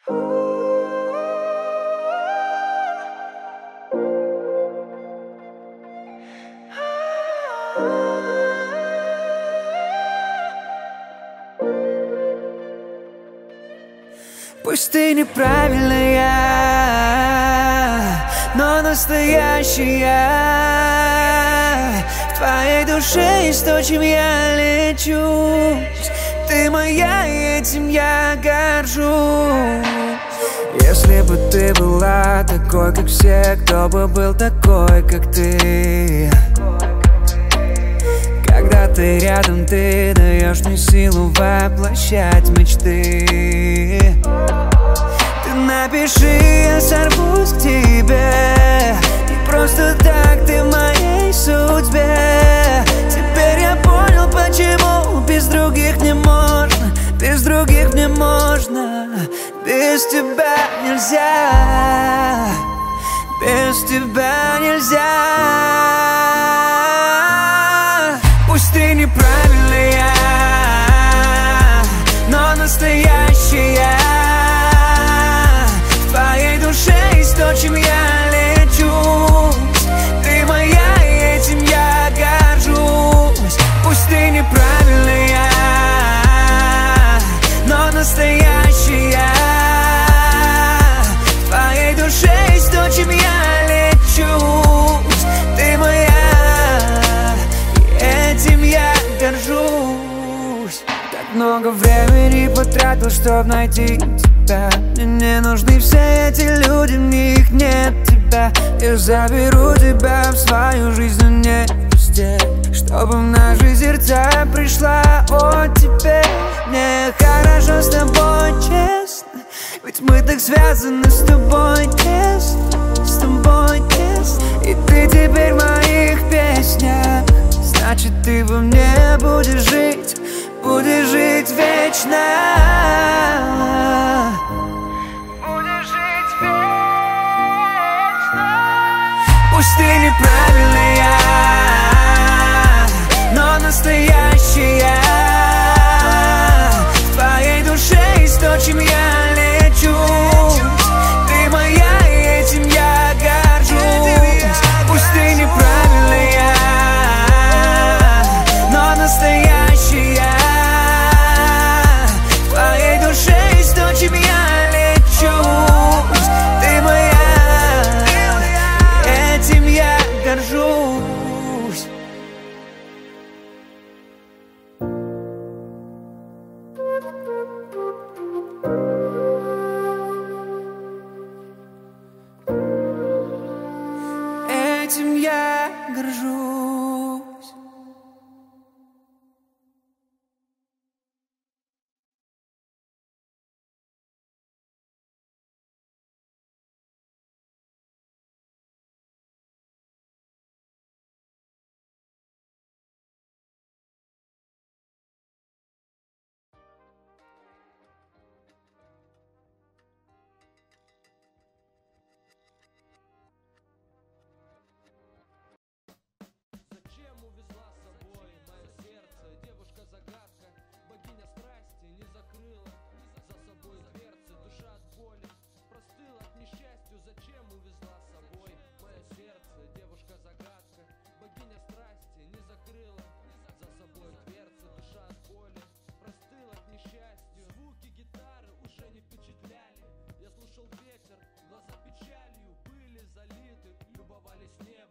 Пусть ты неправильная, но настоящая. В твоей душе есть то, чем я лечусь. Ты моя, и этим я горжусь. Если бы ты была такой, как все, кто бы был такой, как ты? Когда ты рядом, ты даешь мне силу воплощать мечты. Ты напиши, я сорвусь к тебе. Не просто так ты в моей судьбе. Теперь я понял, почему без других не можно. Без других не можно. Без тебя нельзя. Без тебя нельзя. Пусть ты неправильная, но настоящая. В твоей душе есть то, чем я лечусь. Ты моя, и этим я горжусь. Пусть ты неправильная, но настоящая. В твоей душе есть то, чем я лечусь. Ты моя, и этим я горжусь. Так много времени потратил, чтоб найти тебя. Мне не нужны все эти люди, в них нет тебя. Я заберу тебя в свою жизнь, но не пустей, чтобы в наши сердца пришла оттепель. Мне хорошо с тобой, честно, ведь мы так связаны с тобой тесно, с тобой тесно. И ты теперь в моих песнях, значит ты во мне будешь жить вечно. Будешь жить вечно. Пусть ты неправильная, но настоящая. В твоей душе есть то, чем я лечусь. Ты моя, и этим я горжусь. Пусть ты неправильная, но настоящая. В твоей душе есть то, чем я лечусь. Ты моя, и этим я горжусь. Этим я горжусь. Зачем увезла с собой мое сердце? Девушка-загадка, богиня страсти не закрыла за собой дверцы. Душа от боли простыла от несчастью. Зачем увезла с собой мое сердце? Девушка-загадка, богиня страсти не закрыла за собой дверцы. Душа от боли простыла от несчастью. Звуки гитары уже не впечатляли. Я слушал ветер, глаза печалью были залиты. Любовались небом